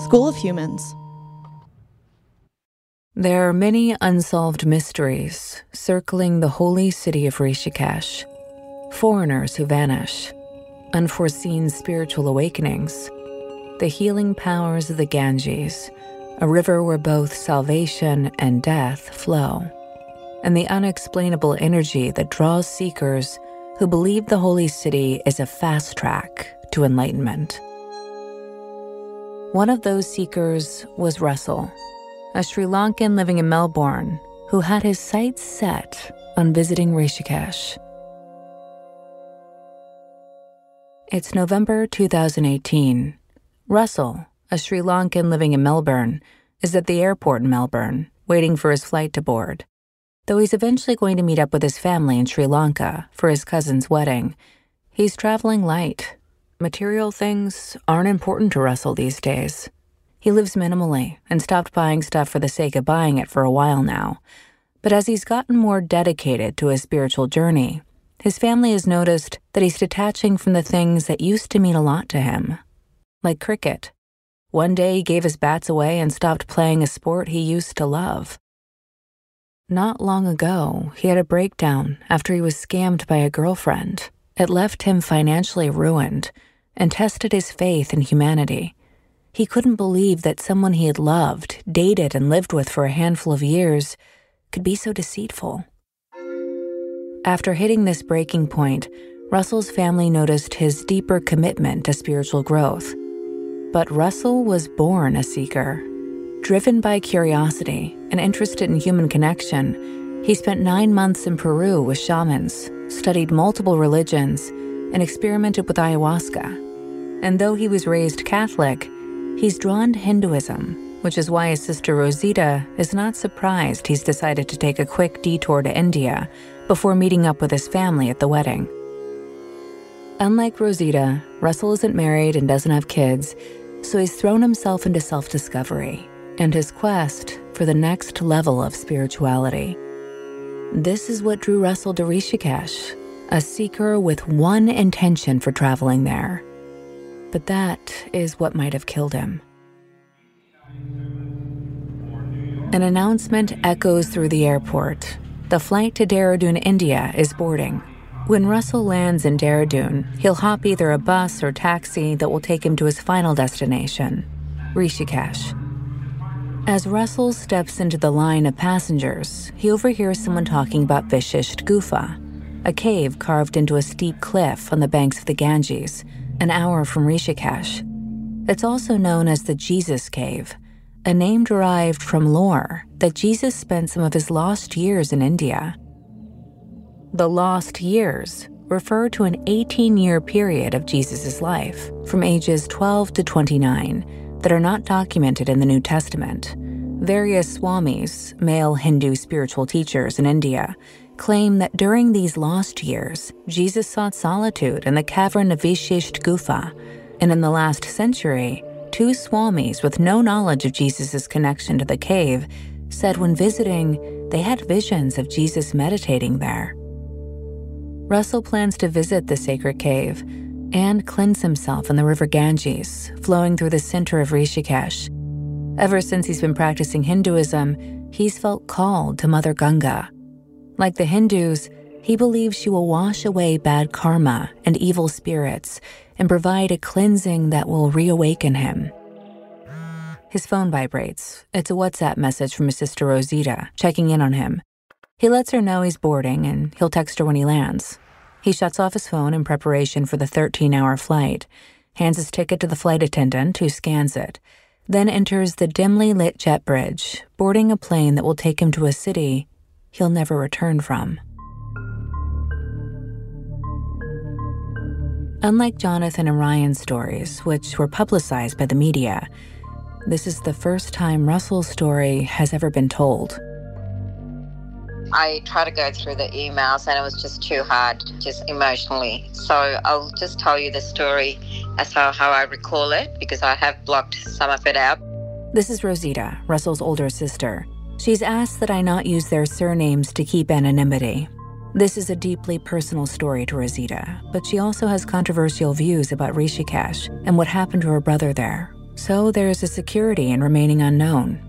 School of Humans. There are many unsolved mysteries circling the holy city of Rishikesh. Foreigners who vanish, unforeseen spiritual awakenings, the healing powers of the Ganges, a river where both salvation and death flow, and the unexplainable energy that draws seekers who believe the holy city is a fast track to enlightenment. One of those seekers was Russell, a Sri Lankan living in Melbourne who had his sights set on visiting Rishikesh. It's November 2018. Russell, a Sri Lankan living in Melbourne, is at the airport in Melbourne, waiting for his flight to board. Though he's eventually going to meet up with his family in Sri Lanka for his cousin's wedding, he's traveling light. Material things aren't important to Russell these days. He lives minimally and stopped buying stuff for the sake of buying it for a while now. But as he's gotten more dedicated to his spiritual journey, his family has noticed that he's detaching from the things that used to mean a lot to him, like cricket. One day he gave his bats away and stopped playing a sport he used to love. Not long ago, he had a breakdown after he was scammed by a girlfriend. It left him financially ruined and tested his faith in humanity. He couldn't believe that someone he had loved, dated, and lived with for a handful of years could be so deceitful. After hitting this breaking point, Russell's family noticed his deeper commitment to spiritual growth. But Russell was born a seeker. Driven by curiosity and interested in human connection, he spent 9 months in Peru with shamans, studied multiple religions, and experimented with ayahuasca. And though he was raised Catholic, he's drawn to Hinduism, which is why his sister Rosita is not surprised he's decided to take a quick detour to India before meeting up with his family at the wedding. Unlike Rosita, Russell isn't married and doesn't have kids, so he's thrown himself into self-discovery and his quest for the next level of spirituality. This is what drew Russell to Rishikesh, a seeker with one intention for traveling there. But that is what might have killed him. An announcement echoes through the airport. The flight to Dehradun, India is boarding. When Russell lands in Dehradun, he'll hop either a bus or taxi that will take him to his final destination, Rishikesh. As Russell steps into the line of passengers, he overhears someone talking about Vishisht Gufa, a cave carved into a steep cliff on the banks of the Ganges, an hour from Rishikesh. It's also known as the Jesus Cave, a name derived from lore that Jesus spent some of his lost years in India. The lost years refer to an 18-year period of Jesus' life, from ages 12 to 29, that are not documented in the New Testament. Various swamis, male Hindu spiritual teachers in India, claim that during these lost years, Jesus sought solitude in the cavern of Vishisht Gufa, and in the last century, 2 swamis with no knowledge of Jesus' connection to the cave said when visiting, they had visions of Jesus meditating there. Russell plans to visit the sacred cave and cleanse himself in the river Ganges, flowing through the center of Rishikesh. Ever since he's been practicing Hinduism, he's felt called to Mother Ganga. Like the Hindus, he believes she will wash away bad karma and evil spirits and provide a cleansing that will reawaken him. His phone vibrates. It's a WhatsApp message from his sister Rosita, checking in on him. He lets her know he's boarding and he'll text her when he lands. He shuts off his phone in preparation for the 13-hour flight, hands his ticket to the flight attendant who scans it, then enters the dimly lit jet bridge, boarding a plane that will take him to a city he'll never return from. Unlike Jonathan and Ryan's stories, which were publicized by the media, this is the first time Russell's story has ever been told. I tried to go through the emails and it was just too hard, just emotionally. So I'll just tell you the story as how I recall it, because I have blocked some of it out. This is Rosita, Russell's older sister. She's asked that I not use their surnames to keep anonymity. This is a deeply personal story to Rosita, but she also has controversial views about Rishikesh and what happened to her brother there. So there's a security in remaining unknown.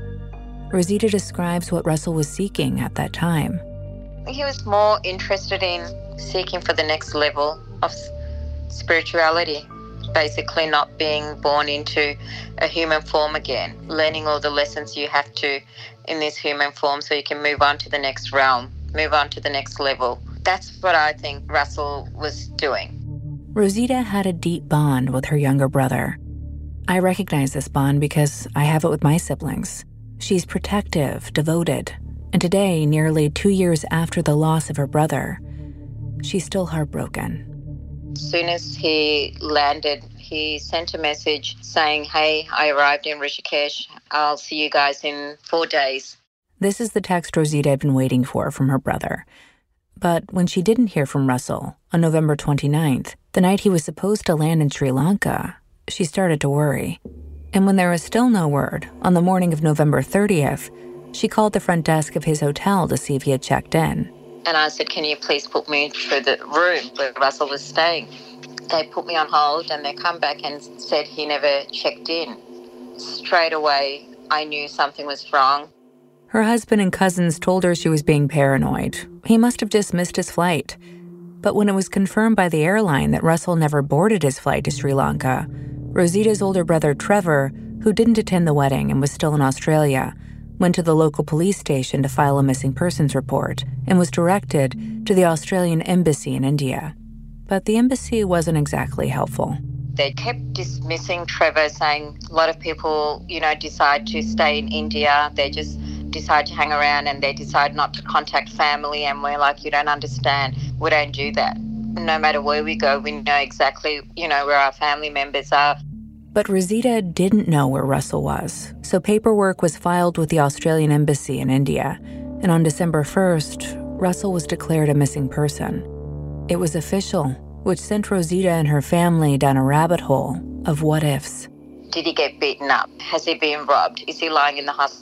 Rosita describes what Russell was seeking at that time. He was more interested in seeking for the next level of spirituality, basically not being born into a human form again, learning all the lessons you have to in this human form so you can move on to the next realm, move on to the next level. That's what I think Russell was doing. Rosita had a deep bond with her younger brother. I recognize this bond because I have it with my siblings. She's protective, devoted, and today, nearly 2 years after the loss of her brother, she's still heartbroken. As soon as he landed, he sent a message saying, "Hey, I arrived in Rishikesh. I'll see you guys in 4 days." This is the text Rosita had been waiting for from her brother. But when she didn't hear from Russell on November 29th, the night he was supposed to land in Sri Lanka, she started to worry. And when there was still no word, on the morning of November 30th, she called the front desk of his hotel to see if he had checked in. And I said, "Can you please put me through the room where Russell was staying?" They put me on hold and they come back and said he never checked in. Straight away, I knew something was wrong. Her husband and cousins told her she was being paranoid. He must have just missed his flight. But when it was confirmed by the airline that Russell never boarded his flight to Sri Lanka, Rosita's older brother Trevor, who didn't attend the wedding and was still in Australia, went to the local police station to file a missing persons report and was directed to the Australian embassy in India. But the embassy wasn't exactly helpful. They kept dismissing Trevor, saying a lot of people, decide to stay in India. They just decide to hang around and they decide not to contact family. And we're like, you don't understand. We don't do that. No matter where we go, we know exactly, where our family members are. But Rosita didn't know where Russell was, so paperwork was filed with the Australian embassy in India. And on December 1st, Russell was declared a missing person. It was official, which sent Rosita and her family down a rabbit hole of what-ifs. Did he get beaten up? Has he been robbed? Is he lying in the hospital?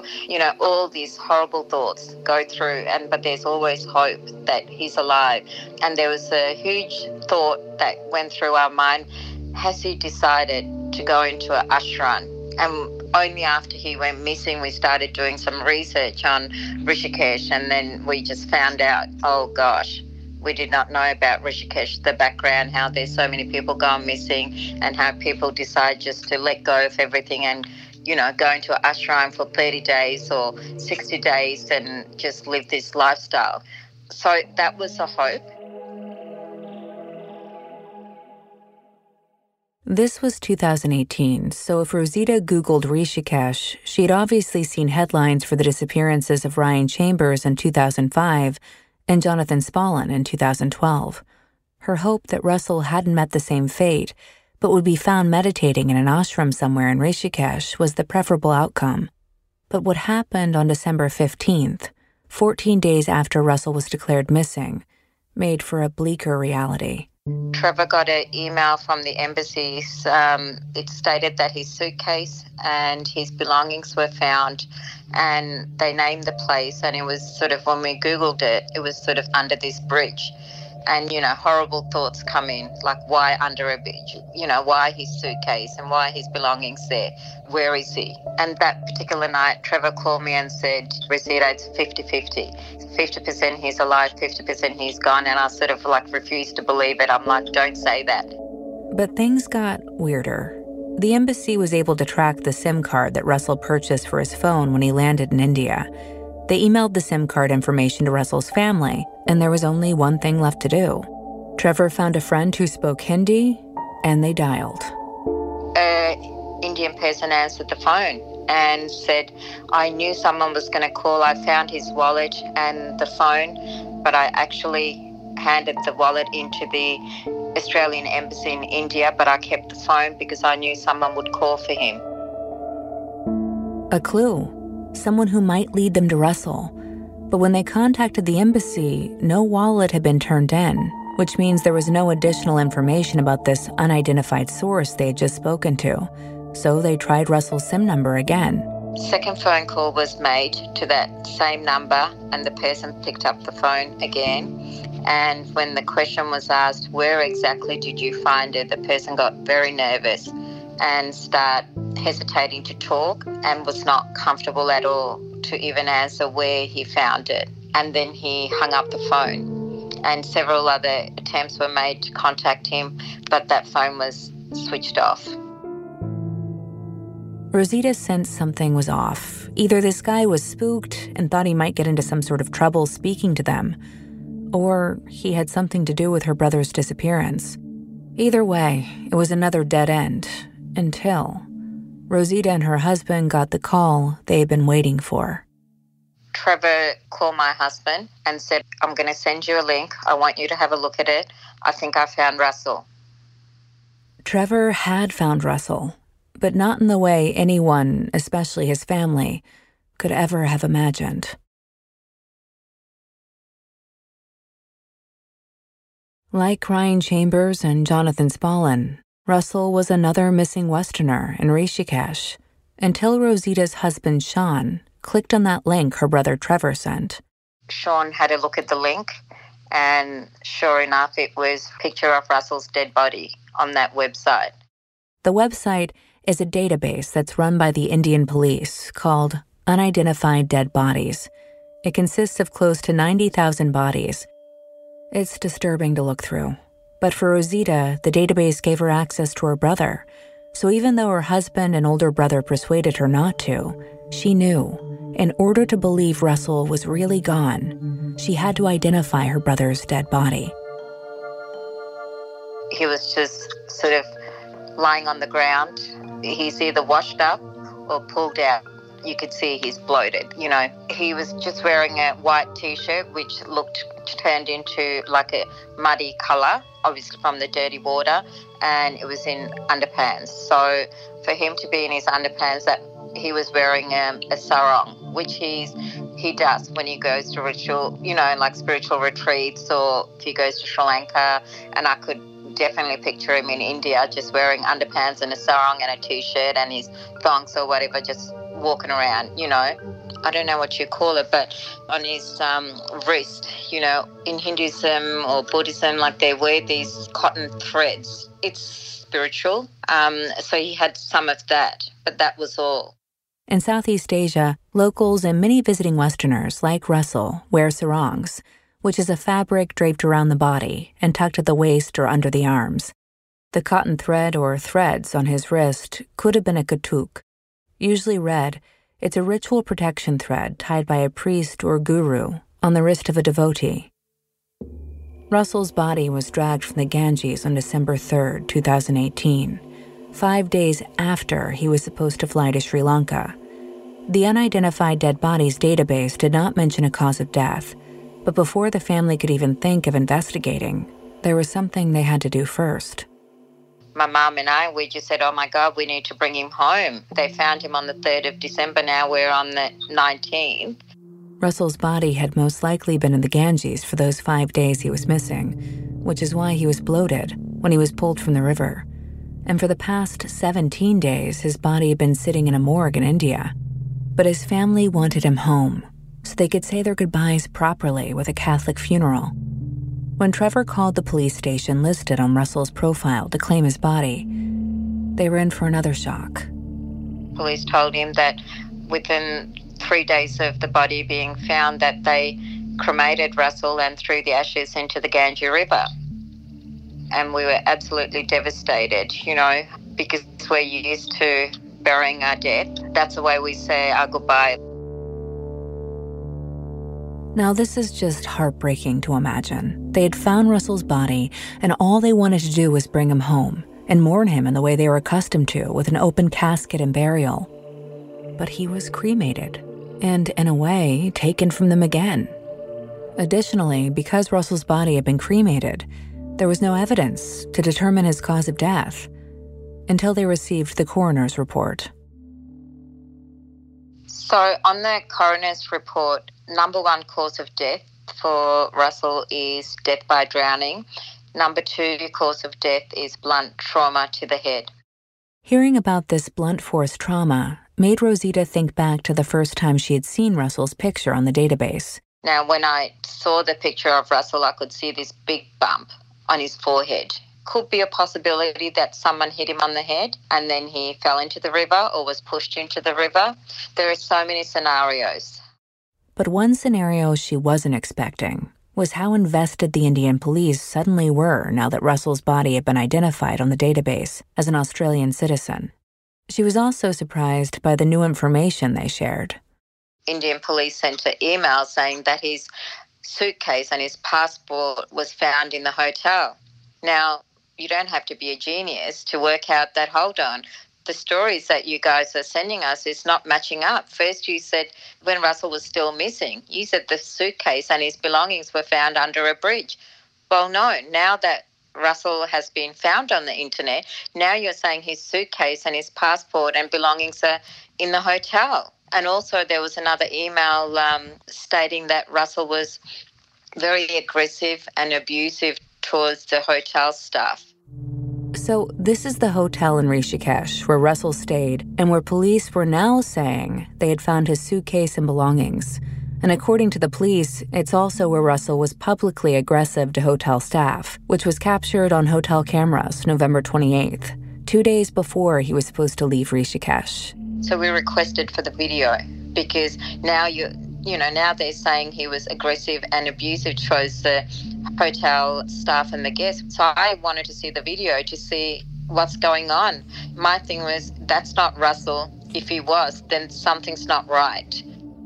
All these horrible thoughts go through, but there's always hope that he's alive. And there was a huge thought that went through our mind. Has he decided to go into an ashram? And only after he went missing, we started doing some research on Rishikesh, and then we just found out, oh gosh, we did not know about Rishikesh, the background, how there's so many people going missing and how people decide just to let go of everything and, go into an ashram for 30 days or 60 days and just live this lifestyle. So that was a hope. This was 2018, so if Rosita Googled Rishikesh, she'd obviously seen headlines for the disappearances of Ryan Chambers in 2005 and Jonathan Spallin in 2012. Her hope that Russell hadn't met the same fate, but would be found meditating in an ashram somewhere in Rishikesh was the preferable outcome. But what happened on December 15th, 14 days after Russell was declared missing, made for a bleaker reality. Trevor got an email from the embassy. It stated that his suitcase and his belongings were found, and they named the place, and it was sort of, when we Googled it, it was sort of under this bridge. And, horrible thoughts come in, like why under a bridge? Why his suitcase and why his belongings there? Where is he? And that particular night, Trevor called me and said, Rosita, it's 50-50. 50% he's alive, 50% he's gone. And I sort of refused to believe it. I'm like, don't say that. But things got weirder. The embassy was able to track the SIM card that Russell purchased for his phone when he landed in India. They emailed the SIM card information to Russell's family, and there was only one thing left to do. Trevor found a friend who spoke Hindi, and they dialed. An Indian person answered the phone and said, I knew someone was going to call. I found his wallet and the phone, but I actually handed the wallet into the Australian embassy in India, but I kept the phone because I knew someone would call for him. A clue. Someone who might lead them to Russell. But when they contacted the embassy, no wallet had been turned in, which means there was no additional information about this unidentified source they had just spoken to. So they tried Russell's SIM number again. Second phone call was made to that same number, and the person picked up the phone again. And when the question was asked, where exactly did you find it, the person got very nervous and start hesitating to talk and was not comfortable at all to even answer where he found it. And then he hung up the phone, and several other attempts were made to contact him, but that phone was switched off. Rosita sensed something was off. Either this guy was spooked and thought he might get into some sort of trouble speaking to them, or he had something to do with her brother's disappearance. Either way, it was another dead end, until Rosita and her husband got the call they had been waiting for. Trevor called my husband and said, "I'm going to send you a link. I want you to have a look at it. I think I found Russell." Trevor had found Russell, but not in the way anyone, especially his family, could ever have imagined. Like Ryan Chambers and Jonathan Spallin, Russell was another missing Westerner in Rishikesh, until Rosita's husband, Sean, clicked on that link her brother Trevor sent. Sean had a look at the link, and sure enough, it was a picture of Russell's dead body on that website. The website is a database that's run by the Indian police called Unidentified Dead Bodies. It consists of close to 90,000 bodies. It's disturbing to look through. But for Rosita, the database gave her access to her brother. So even though her husband and older brother persuaded her not to, she knew, in order to believe Russell was really gone, she had to identify her brother's dead body. He was just sort of lying on the ground. He's either washed up or pulled out. You could see he's bloated, you know. He was just wearing a white T-shirt, which looked turned into like a muddy colour, obviously from the dirty water, and it was in underpants. So for him to be in his underpants, that he was wearing a sarong, which he does when he goes to ritual, you know, like spiritual retreats, or if he goes to Sri Lanka. And I could definitely picture him in India just wearing underpants and a sarong and a T-shirt and his thongs or whatever, just walking around, you know. I don't know what you call it, but on his wrist, you know, in Hinduism or Buddhism, like they wear these cotton threads. It's spiritual. So he had some of that, but that was all. In Southeast Asia, locals and many visiting Westerners like Russell wear sarongs, which is a fabric draped around the body and tucked at the waist or under the arms. The cotton thread or threads on his wrist could have been a katuk. Usually red, it's a ritual protection thread tied by a priest or guru on the wrist of a devotee. Russell's body was dragged from the Ganges on December 3, 2018, 5 days after he was supposed to fly to Sri Lanka. The Unidentified Dead Bodies database did not mention a cause of death, but before the family could even think of investigating, there was something they had to do first. My mum and I, we just said, oh my God, we need to bring him home. They found him on the 3rd of December. Now we're on the 19th. Russell's body had most likely been in the Ganges for those 5 days he was missing, which is why he was bloated when he was pulled from the river. And for the past 17 days, his body had been sitting in a morgue in India. But his family wanted him home, so they could say their goodbyes properly with a Catholic funeral. When Trevor called the police station listed on Russell's profile to claim his body, they were in for another shock. Police told him that within 3 days of the body being found, that they cremated Russell and threw the ashes into the Ganges River. And we were absolutely devastated, you know, because we're used to burying our dead. That's the way we say our goodbye. Now, this is just heartbreaking to imagine. They had found Russell's body, and all they wanted to do was bring him home and mourn him in the way they were accustomed to, with an open casket and burial. But he was cremated, and in a way, taken from them again. Additionally, because Russell's body had been cremated, there was no evidence to determine his cause of death until they received the coroner's report. So on the coroner's report, number 1 cause of death for Russell is death by drowning. Number 2 cause of death is blunt trauma to the head. Hearing about this blunt force trauma made Rosita think back to the first time she had seen Russell's picture on the database. Now, when I saw the picture of Russell, I could see this big bump on his forehead could be a possibility that someone hit him on the head and then he fell into the river or was pushed into the river. There are so many scenarios. But one scenario she wasn't expecting was how invested the Indian police suddenly were now that Russell's body had been identified on the database as an Australian citizen. She was also surprised by the new information they shared. Indian police sent an email saying that his suitcase and his passport was found in the hotel. Now, you don't have to be a genius to work out that, hold on, the stories that you guys are sending us is not matching up. First you said when Russell was still missing, you said the suitcase and his belongings were found under a bridge. Well, no, now that Russell has been found on the internet, now you're saying his suitcase and his passport and belongings are in the hotel. And also there was another email stating that Russell was very aggressive and abusive towards the hotel staff. So this is the hotel in Rishikesh where Russell stayed and where police were now saying they had found his suitcase and belongings. And according to the police, it's also where Russell was publicly aggressive to hotel staff, which was captured on hotel cameras November 28th, 2 days before he was supposed to leave Rishikesh. So we requested for the video because now now they're saying he was aggressive and abusive towards the hotel staff and the guests. So I wanted to see the video to see what's going on. My thing was, that's not Russell. If he was, then something's not right.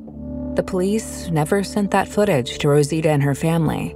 The police never sent that footage to Rosita and her family.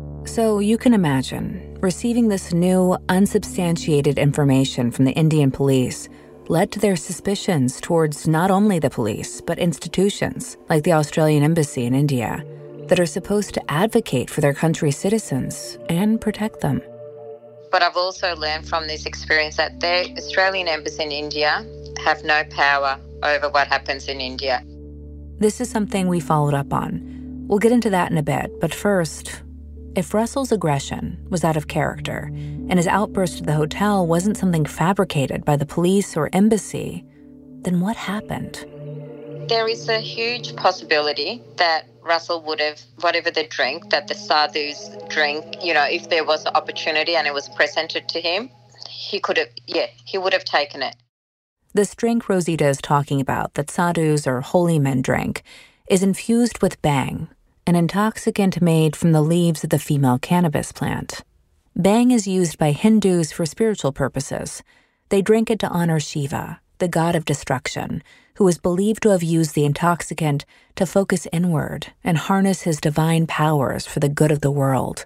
So you can imagine, receiving this new, unsubstantiated information from the Indian police led to their suspicions towards not only the police, but institutions like the Australian Embassy in India that are supposed to advocate for their country's citizens and protect them. But I've also learned from this experience that the Australian Embassy in India have no power over what happens in India. This is something we followed up on. We'll get into that in a bit, but first, if Russell's aggression was out of character and his outburst at the hotel wasn't something fabricated by the police or embassy, then what happened? There is a huge possibility that Russell would have, whatever the drink that the sadhus drink, if there was an opportunity and it was presented to him, he would have taken it. This drink Rosita is talking about that sadhus or holy men drink is infused with bhang, an intoxicant made from the leaves of the female cannabis plant. Bhang is used by Hindus for spiritual purposes. They drink it to honor Shiva, the god of destruction, who is believed to have used the intoxicant to focus inward and harness his divine powers for the good of the world.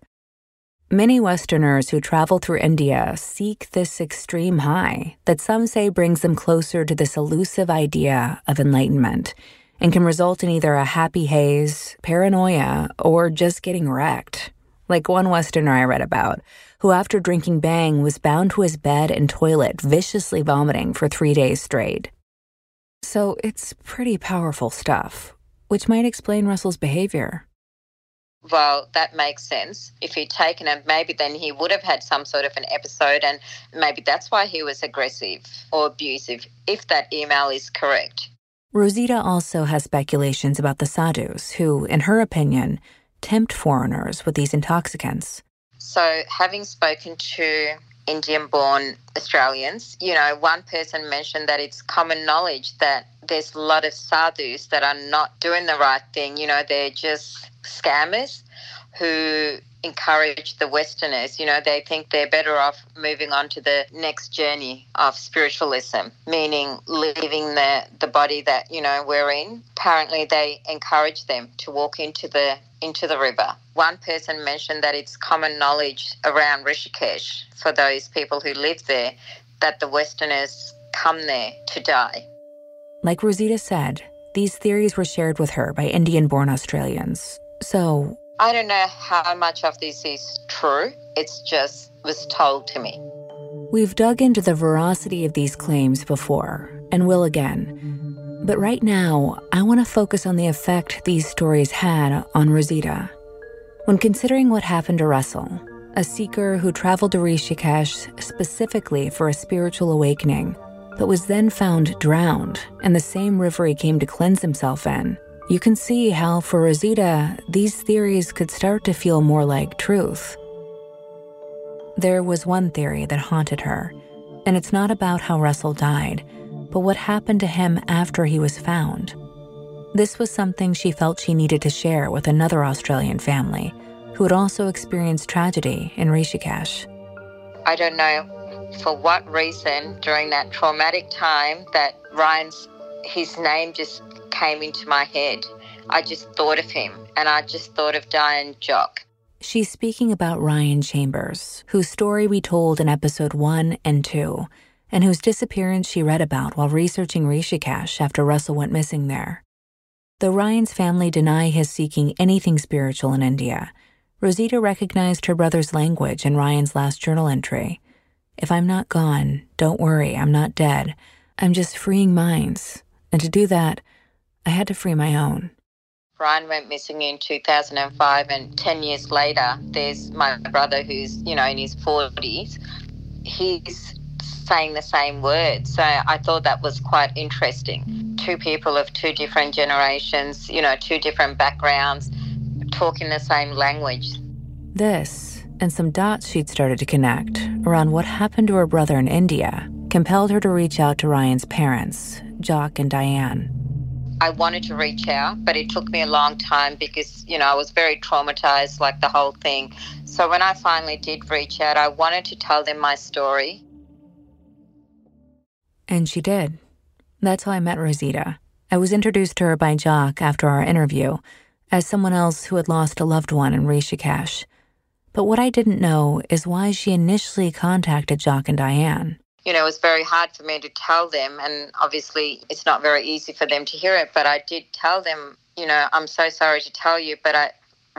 Many Westerners who travel through India seek this extreme high that some say brings them closer to this elusive idea of enlightenment and can result in either a happy haze, paranoia, or just getting wrecked. Like one Westerner I read about, who after drinking bhang was bound to his bed and toilet, viciously vomiting for 3 days straight. So it's pretty powerful stuff, which might explain Russell's behavior. Well, that makes sense. If he'd taken it, maybe then he would have had some sort of an episode and maybe that's why he was aggressive or abusive, if that email is correct. Rosita also has speculations about the sadhus who, in her opinion, tempt foreigners with these intoxicants. So having spoken to Indian-born Australians, one person mentioned that it's common knowledge that there's a lot of sadhus that are not doing the right thing. They're just scammers who encourage the Westerners. They think they're better off moving on to the next journey of spiritualism, meaning leaving the body that, we're in. Apparently they encourage them to walk into the river. One person mentioned that it's common knowledge around Rishikesh for those people who live there that the Westerners come there to die. Like Rosita said, these theories were shared with her by Indian-born Australians. So I don't know how much of this is true. It's just was told to me. We've dug into the veracity of these claims before, and will again. But right now, I want to focus on the effect these stories had on Rosita. When considering what happened to Russell, a seeker who traveled to Rishikesh specifically for a spiritual awakening, but was then found drowned in the same river he came to cleanse himself in, you can see how, for Rosita, these theories could start to feel more like truth. There was one theory that haunted her, and it's not about how Russell died, but what happened to him after he was found. This was something she felt she needed to share with another Australian family who had also experienced tragedy in Rishikesh. I don't know for what reason during that traumatic time that his name just came into my head. I just thought of him, and I just thought of Diane Jock. She's speaking about Ryan Chambers, whose story we told in episode 1 and 2, and whose disappearance she read about while researching Rishikesh after Russell went missing there. Though Ryan's family deny his seeking anything spiritual in India, Rosita recognized her brother's language in Ryan's last journal entry. "If I'm not gone, don't worry, I'm not dead. I'm just freeing minds. And to do that, I had to free my own." Ryan went missing in 2005, and 10 years later, there's my brother who's, in his 40s. He's saying the same words. So I thought that was quite interesting. Two people of two different generations, two different backgrounds, talking the same language. This, and some dots she'd started to connect around what happened to her brother in India, compelled her to reach out to Ryan's parents, Jock and Diane. I wanted to reach out, but it took me a long time because, I was very traumatized, like the whole thing. So when I finally did reach out, I wanted to tell them my story. And she did. That's how I met Rosita. I was introduced to her by Jock after our interview as someone else who had lost a loved one in Rishikesh. But what I didn't know is why she initially contacted Jock and Diane. It was very hard for me to tell them, and obviously it's not very easy for them to hear it, but I did tell them, I'm so sorry to tell you, but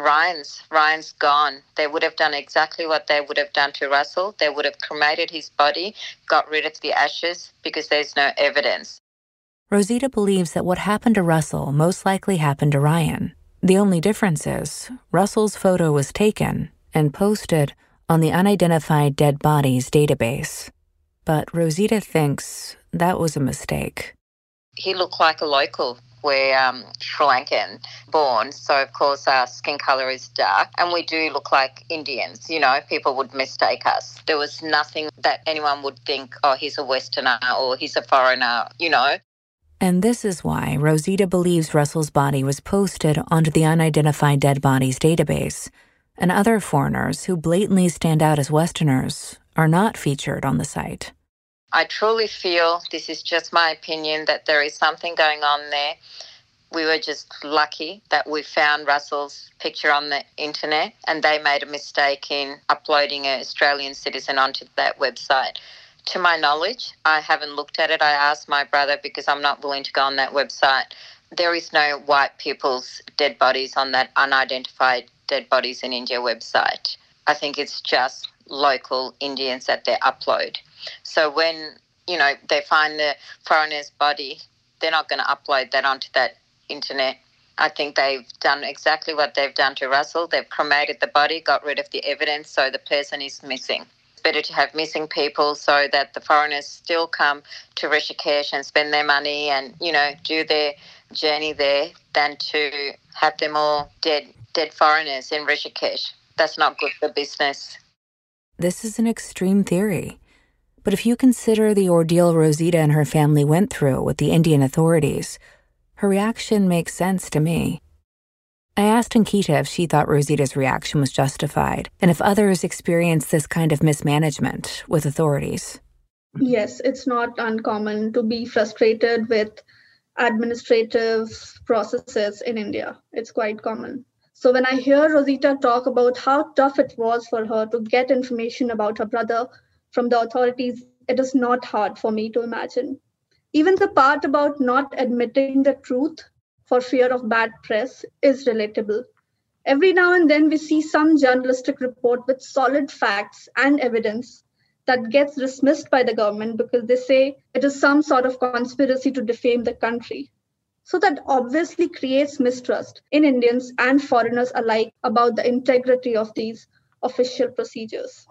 Ryan's gone. They would have done exactly what they would have done to Russell. They would have cremated his body, got rid of the ashes, because there's no evidence. Rosita believes that what happened to Russell most likely happened to Ryan. The only difference is Russell's photo was taken and posted on the Unidentified Dead Bodies database. But Rosita thinks that was a mistake. He looked like a local. We're Sri Lankan born, so of course our skin colour is dark, and we do look like Indians. People would mistake us. There was nothing that anyone would think, oh, he's a Westerner or he's a foreigner, And this is why Rosita believes Russell's body was posted onto the Unidentified Dead Bodies database, and other foreigners who blatantly stand out as Westerners are not featured on the site. I truly feel, this is just my opinion, that there is something going on there. We were just lucky that we found Russell's picture on the internet, and they made a mistake in uploading an Australian citizen onto that website. To my knowledge, I haven't looked at it. I asked my brother because I'm not willing to go on that website. There is no white people's dead bodies on that Unidentified Dead Bodies in India website. I think it's just local Indians that they upload. So when, they find the foreigner's body, they're not going to upload that onto that internet. I think they've done exactly what they've done to Russell. They've cremated the body, got rid of the evidence, so the person is missing. It's better to have missing people so that the foreigners still come to Rishikesh and spend their money and, do their journey there than to have them all dead foreigners in Rishikesh. That's not good for business. This is an extreme theory. But if you consider the ordeal Rosita and her family went through with the Indian authorities, her reaction makes sense to me. I asked Ankita if she thought Rosita's reaction was justified, and if others experienced this kind of mismanagement with authorities. Yes, it's not uncommon to be frustrated with administrative processes in India. It's quite common. So when I hear Rosita talk about how tough it was for her to get information about her brother from the authorities, it is not hard for me to imagine. Even the part about not admitting the truth for fear of bad press is relatable. Every now and then we see some journalistic report with solid facts and evidence that gets dismissed by the government because they say it is some sort of conspiracy to defame the country. So that obviously creates mistrust in Indians and foreigners alike about the integrity of these official procedures.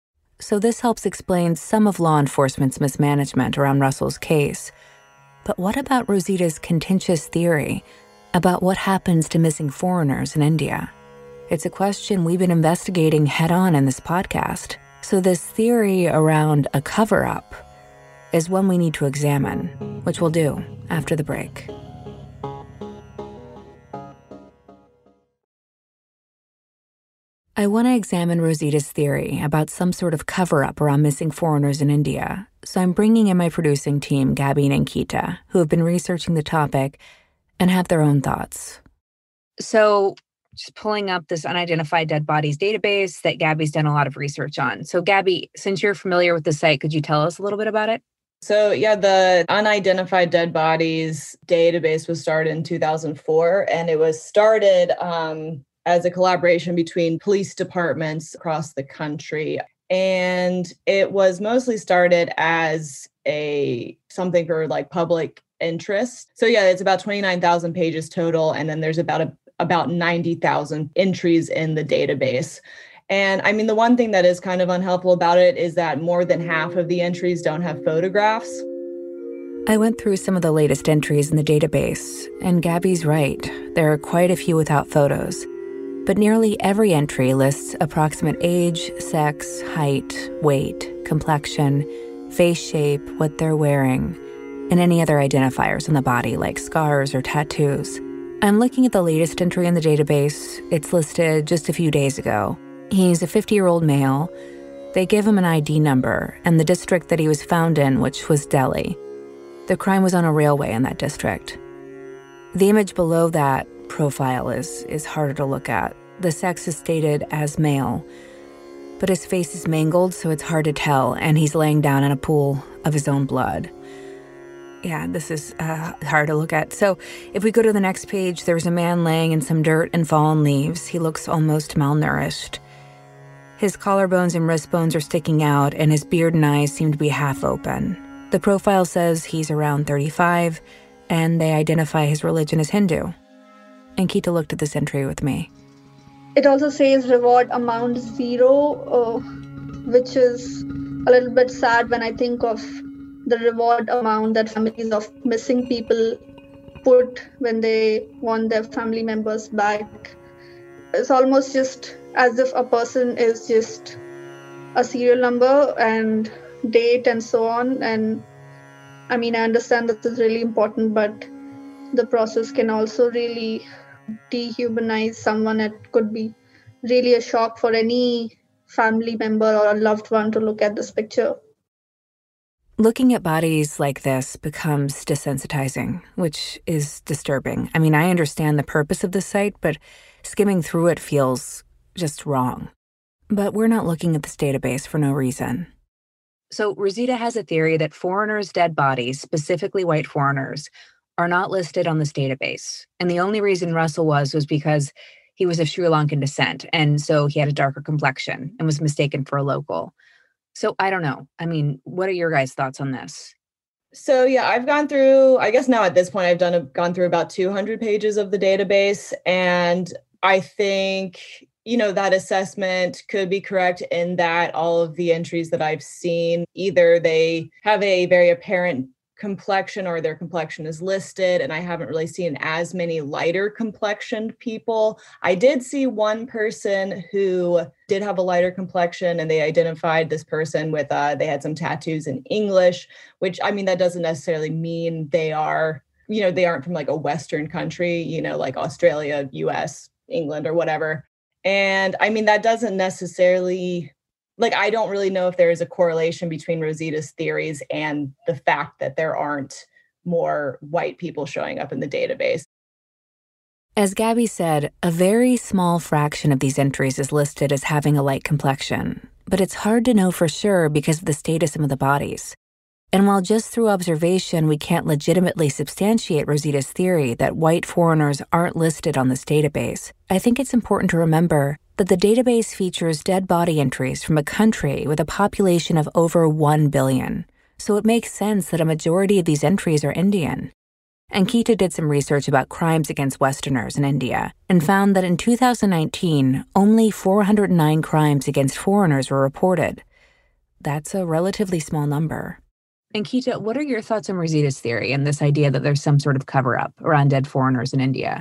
So this helps explain some of law enforcement's mismanagement around Russell's case. But what about Rosita's contentious theory about what happens to missing foreigners in India? It's a question we've been investigating head-on in this podcast. So this theory around a cover-up is one we need to examine, which we'll do after the break. I want to examine Rosita's theory about some sort of cover-up around missing foreigners in India, so I'm bringing in my producing team, Gabby and Ankita, who have been researching the topic and have their own thoughts. So just pulling up this unidentified dead bodies database that Gabby's done a lot of research on. So Gabby, since you're familiar with the site, could you tell us a little bit about it? So yeah, the unidentified dead bodies database was started in 2004, and it was started as a collaboration between police departments across the country. And it was mostly started as something for like public interest. So yeah, it's about 29,000 pages total. And then there's about 90,000 entries in the database. And I mean, the one thing that is kind of unhelpful about it is that more than half of the entries don't have photographs. I went through some of the latest entries in the database, and Gabby's right. There are quite a few without photos. But nearly every entry lists approximate age, sex, height, weight, complexion, face shape, what they're wearing, and any other identifiers on the body like scars or tattoos. I'm looking at the latest entry in the database. It's listed just a few days ago. He's a 50-year-old male. They give him an ID number and the district that he was found in, which was Delhi. The crime was on a railway in that district. The image below that profile is harder to look at. The sex is stated as male, but his face is mangled, so it's hard to tell, and he's laying down in a pool of his own blood. Yeah, this is hard to look at. So if we go to the next page, there's a man laying in some dirt and fallen leaves. He looks almost malnourished. His collarbones and wrist bones are sticking out, and his beard and eyes seem to be half open. The profile says he's around 35, and they identify his religion as Hindu. Ankita looked at this entry with me. It also says reward amount 0, which is a little bit sad when I think of the reward amount that families of missing people put when they want their family members back. It's almost just as if a person is just a serial number and date and so on. And I mean, I understand this is really important, but the process can also really dehumanize someone. It could be really a shock for any family member or a loved one to look at this picture. Looking at bodies like this becomes desensitizing, which is disturbing. I mean, I understand the purpose of the site, but skimming through it feels just wrong. But we're not looking at this database for no reason. So Rosita has a theory that foreigners' dead bodies, specifically white foreigners, are not listed on this database. And the only reason Russell was because he was of Sri Lankan descent, and so he had a darker complexion and was mistaken for a local. So I don't know. I mean, what are your guys' thoughts on this? So yeah, I've gone through, I guess now at this point, I've gone through about 200 pages of the database. And I think, that assessment could be correct in that all of the entries that I've seen, either they have a very apparent complexion or their complexion is listed, and I haven't really seen as many lighter complexioned people. I did see one person who did have a lighter complexion, and they identified this person with they had some tattoos in English, which I mean that doesn't necessarily mean they are, they aren't from like a Western country, like Australia, US, England, or whatever. And I mean that doesn't necessarily, I don't really know if there is a correlation between Rosita's theories and the fact that there aren't more white people showing up in the database. As Gabby said, a very small fraction of these entries is listed as having a light complexion, but it's hard to know for sure because of the status of the bodies. And while just through observation we can't legitimately substantiate Rosita's theory that white foreigners aren't listed on this database, I think it's important to remember that the database features dead body entries from a country with a population of over 1 billion. So it makes sense that a majority of these entries are Indian. Ankita did some research about crimes against Westerners in India and found that in 2019, only 409 crimes against foreigners were reported. That's a relatively small number. Ankita, what are your thoughts on Rosita's theory and this idea that there's some sort of cover-up around dead foreigners in India?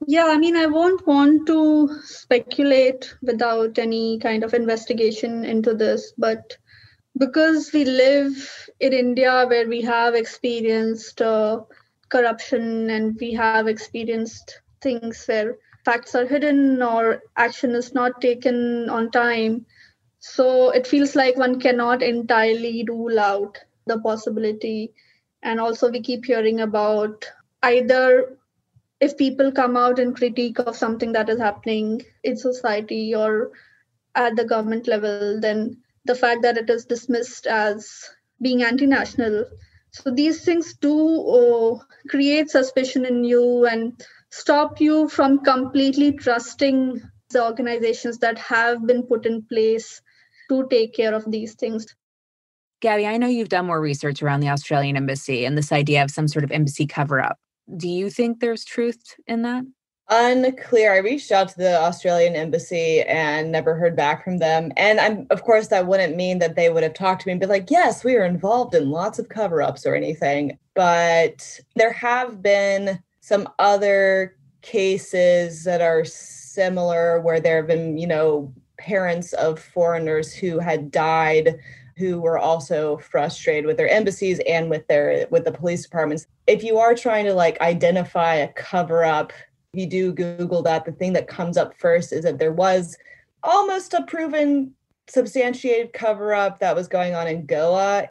Yeah, I mean, I won't want to speculate without any kind of investigation into this, but because we live in India where we have experienced corruption and we have experienced things where facts are hidden or action is not taken on time. So it feels like one cannot entirely rule out the possibility. And also, we keep hearing about either if people come out and critique of something that is happening in society or at the government level, then the fact that it is dismissed as being anti-national. So these things do create suspicion in you and stop you from completely trusting the organizations that have been put in place to take care of these things. Gabby, I know you've done more research around the Australian embassy and this idea of some sort of embassy cover-up. Do you think there's truth in that? Unclear. I reached out to the Australian embassy and never heard back from them. And of course, that wouldn't mean that they would have talked to me and be like, yes, we are involved in lots of cover-ups or anything. But there have been some other cases that are similar where there have been, parents of foreigners who had died who were also frustrated with their embassies and with the police departments. If you are trying to identify a cover-up, if you do Google that, the thing that comes up first is that there was almost a proven substantiated cover-up that was going on in Goa.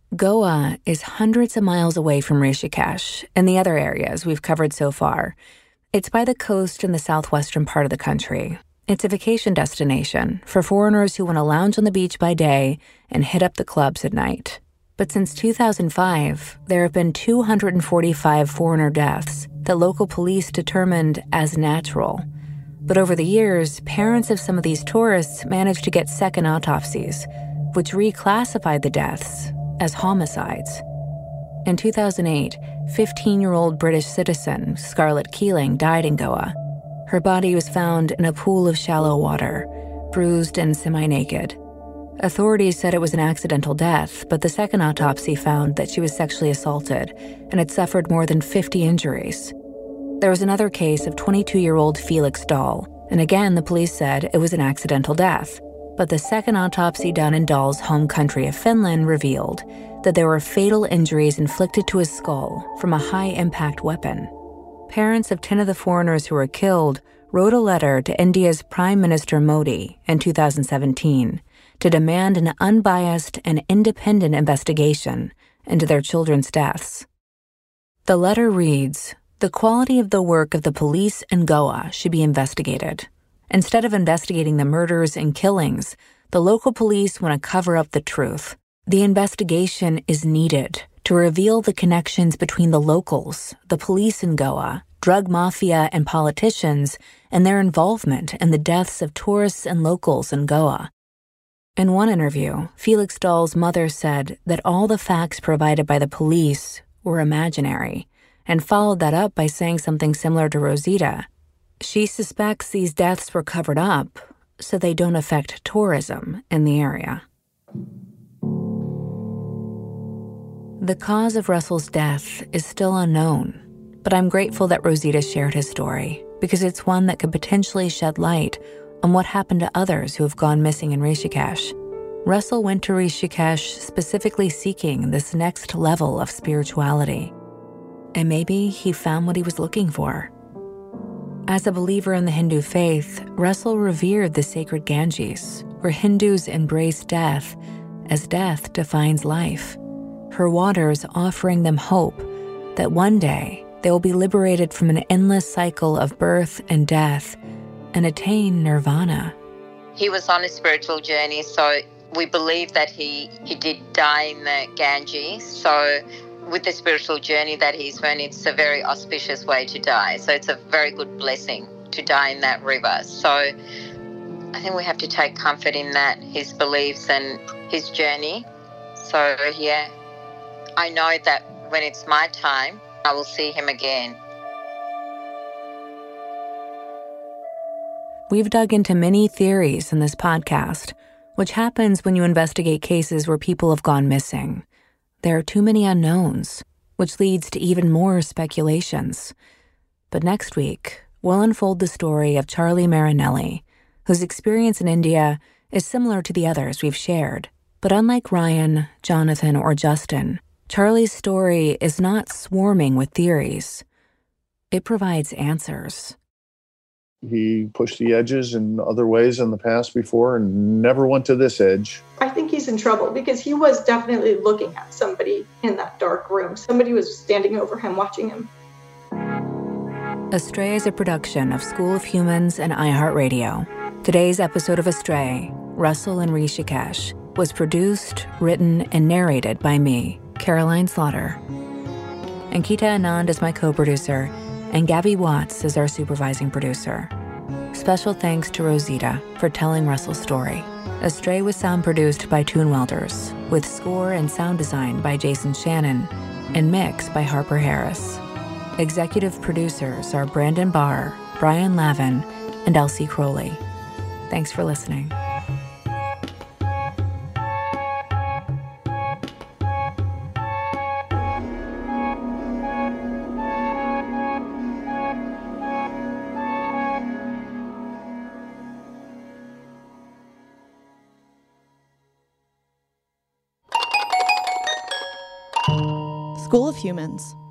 Goa is hundreds of miles away from Rishikesh and the other areas we've covered so far. It's by the coast in the southwestern part of the country. It's a vacation destination for foreigners who want to lounge on the beach by day and hit up the clubs at night. But since 2005, there have been 245 foreigner deaths that local police determined as natural. But over the years, parents of some of these tourists managed to get second autopsies, which reclassified the deaths as homicides. In 2008, 15-year-old British citizen Scarlett Keeling died in Goa. Her body was found in a pool of shallow water, bruised and semi-naked. Authorities said it was an accidental death, but the second autopsy found that she was sexually assaulted and had suffered more than 50 injuries. There was another case of 22-year-old Felix Dahl, and again the police said it was an accidental death. But the second autopsy done in Dahl's home country of Finland revealed that there were fatal injuries inflicted to his skull from a high-impact weapon. Parents of 10 of the foreigners who were killed wrote a letter to India's Prime Minister Modi in 2017 to demand an unbiased and independent investigation into their children's deaths. The letter reads, "The quality of the work of the police in Goa should be investigated. Instead of investigating the murders and killings, the local police want to cover up the truth. The investigation is needed to reveal the connections between the locals, the police in Goa, drug mafia, and politicians, and their involvement in the deaths of tourists and locals in Goa." In one interview, Felix Dahl's mother said that all the facts provided by the police were imaginary, and followed that up by saying something similar to Rosita. She suspects these deaths were covered up so they don't affect tourism in the area. The cause of Russell's death is still unknown, but I'm grateful that Rosita shared his story because it's one that could potentially shed light on what happened to others who have gone missing in Rishikesh. Russell went to Rishikesh specifically seeking this next level of spirituality, and maybe he found what he was looking for. As a believer in the Hindu faith, Russell revered the sacred Ganges, where Hindus embrace death as death defines life. Her waters offering them hope that one day they will be liberated from an endless cycle of birth and death and attain nirvana. He was on a spiritual journey, so we believe that he did die in the Ganges. So with the spiritual journey that he's on, it's a very auspicious way to die. So it's a very good blessing to die in that river. So I think we have to take comfort in that, his beliefs and his journey. So yeah, I know that when it's my time, I will see him again. We've dug into many theories in this podcast, which happens when you investigate cases where people have gone missing. There are too many unknowns, which leads to even more speculations. But next week, we'll unfold the story of Charlie Marinelli, whose experience in India is similar to the others we've shared. But unlike Ryan, Jonathan, or Justin, Charlie's story is not swarming with theories. It provides answers. He pushed the edges in other ways in the past before and never went to this edge. I think he's in trouble because he was definitely looking at somebody in that dark room. Somebody was standing over him, watching him. Astray is a production of School of Humans and iHeartRadio. Today's episode of Astray, Russell and Rishikesh, was produced, written, and narrated by me, Caroline Slaughter. Ankita Anand is my co-producer, and Gabby Watts is our supervising producer. Special thanks to Rosita for telling Russell's story. Astray was sound produced by Toon Welders, with score and sound design by Jason Shannon, and mix by Harper Harris. Executive producers are Brandon Barr, Brian Lavin, and Elsie Crowley. Thanks for listening. School of Humans